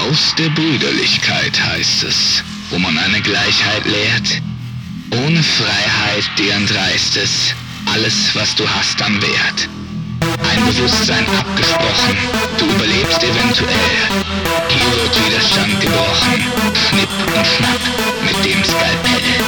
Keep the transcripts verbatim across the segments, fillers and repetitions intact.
Haus der Brüderlichkeit heißt es, wo man eine Gleichheit lehrt. Ohne Freiheit, dir entreißt es alles, was du hast am Wert. Ein Bewusstsein abgesprochen, du überlebst eventuell. Hier wird Widerstand gebrochen, Schnipp und Schnapp mit dem Skalpell.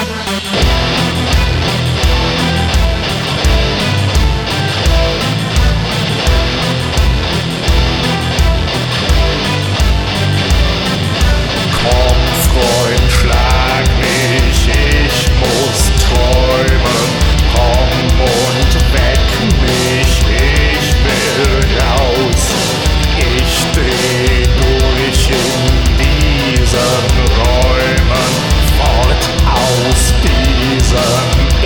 Komm, Freund, schlag mich, ich muss träumen. Komm und weck mich, ich will raus. Ich dreh durch in diesen Räumen, fort aus diesem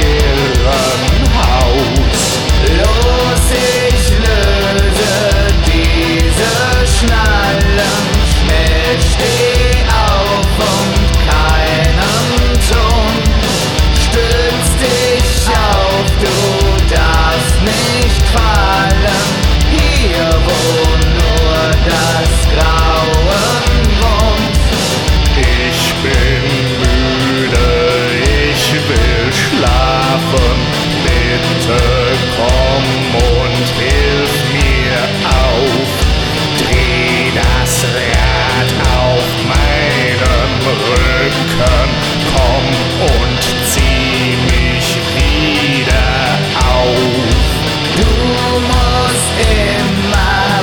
Irrenhaus. Los, ich löse diese Schnallen, schnell steh auf und keinen Ton. Stütz dich auf, du darfst nicht fallen, hier wo nur das Grauen wohnt. Ich bin müde, ich will schlafen, bitte komm und hilf mir auf. Dreh das Rad auf meinem Rücken, komm und zieh mich wieder auf. Du musst immer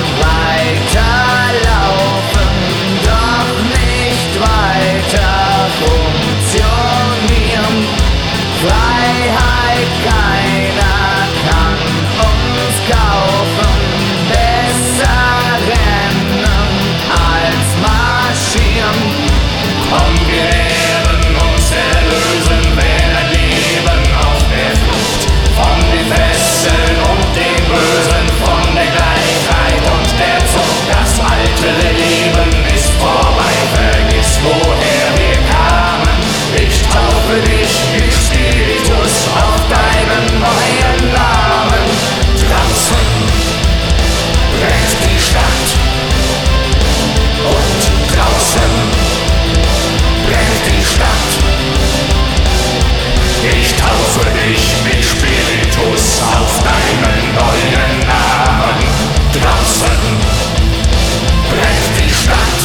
weiterlaufen, doch nicht weiter funktionieren. Freiheit, keiner kann uns kaufen, besser rennen als marschieren. Komm, wir werden uns erlösen, wenn ein Leben auf der Flucht von den Fesseln und dem Bösen, von der Gleichheit und der Zucht. Das alte Leben ist vorbei, vergiss, woher wir kamen. Ich taufe dich mit Spiritus auf deinen neuen Namen. Draußen brennt die Stadt und draußen brennt die Stadt. Ich taufe dich mit Spiritus auf deinen neuen Namen. Draußen brennt die Stadt.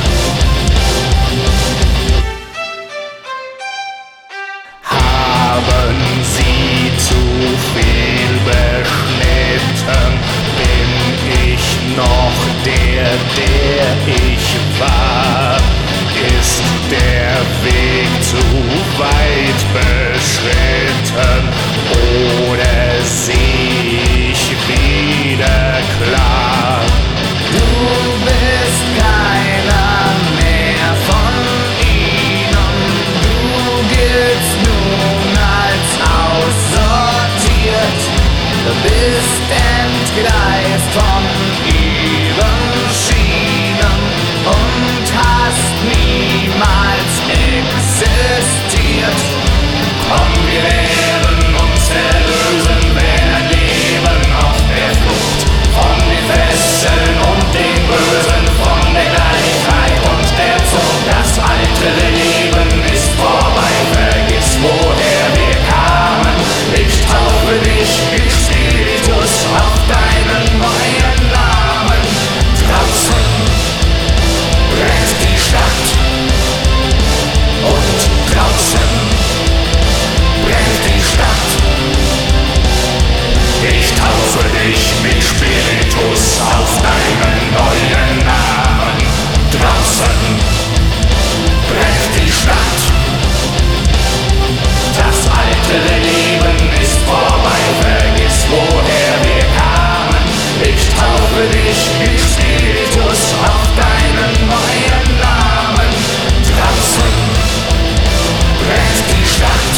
Haben Sie zu viel beschnitten? Bin ich noch der, der ich war? Ist der Weg zu weit beschritten oder seh ich wieder klar? Du bist keiner mehr von ihnen, du giltst nun als aussortiert. Du bist entgleist von ihren Schienen und hast niemals existiert. Komm, wir werden uns erlösen, wenn ein Leben auf der Flucht von den Fesseln und dem Bösen, von der Gleichheit und der Zucht. Das alte Leben ist vorbei, vergiss, woher wir kamen. Ich taufe dich mit Spiritus auf deinen neuen Namen. Draußen brennt die Stadt und draußen brennt die Stadt. Ich taufe dich mit Spiritus auf deinen neuen Namen. Draußen brennt die Stadt. Das alte Leben ist vorbei, vergiss, woher wir kamen. Ich taufe dich mit Spiritus auf deinen neuen Namen. Draußen brennt die Stadt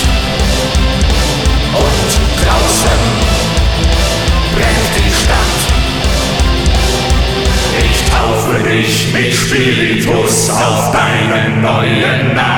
und draußen brennt die Stadt. Ich taufe dich mit Spiritus auf deinen neuen Namen.